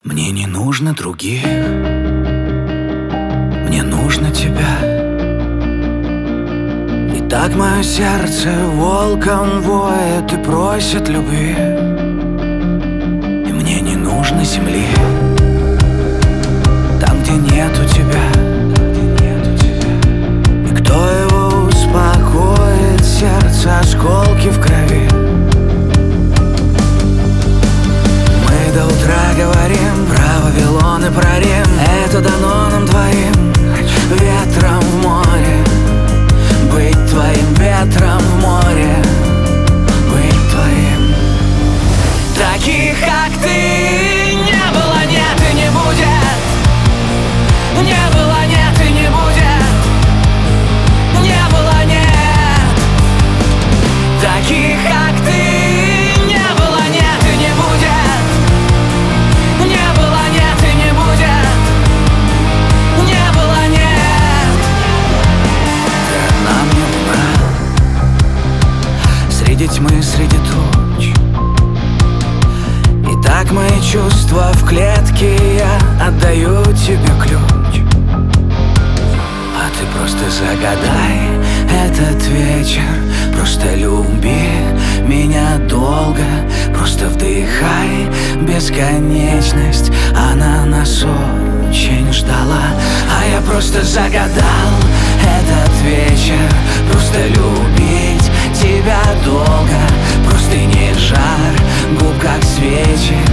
Мне не нужно других, мне нужно тебя. И так мое сердце волком воет и просит любви. И мне не нужно земли, там, где нету тебя. И кто его успокоит, сердце, осколки в крови. Мы до утра говорим про Вавилон и про Рим. Это дано нам двоим, ветром в море. Быть твоим ветром в море, быть твоим. Таких, как ты, не было, нет и не будет. Не было, нет и не будет. Не было, нет. Таких, как ты, не было, нет и не будет. Не было, нет и не будет. Не было, нет. Ты одна мне луна среди тьмы, среди туч. И так мои чувства в клетке, я отдаю тебе ключ. А ты просто загадай этот вечер. Просто люби меня долго. Просто вдыхай бесконечность. Она нас очень ждала. А я просто загадал этот вечер. Просто любить тебя долго. Просто не жар, губ как свечи.